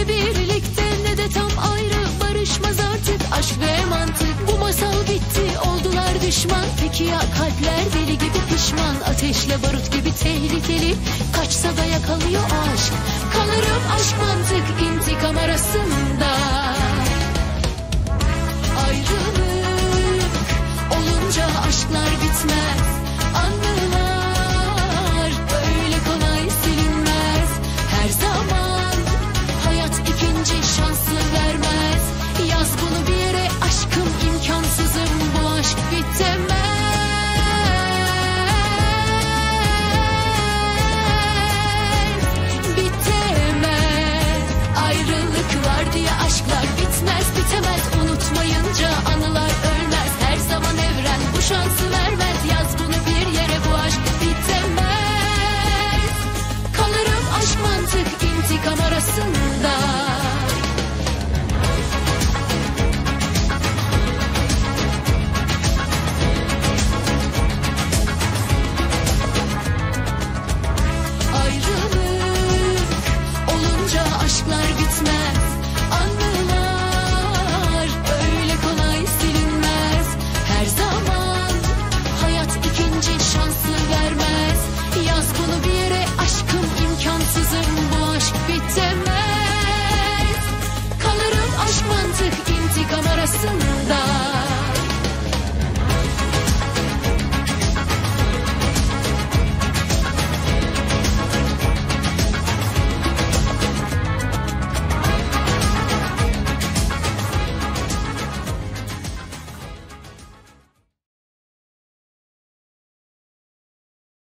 Ne birlikte ne de tam ayrı, barışmaz artık aşk ve mantık. Bu masal bitti, oldular düşman. Peki ya kalpler deli gibi pişman, ateşle barut gibi tehlikeli. Kaçsa da yakalıyor aşk. Kalırım aşk mantık intikam arasında.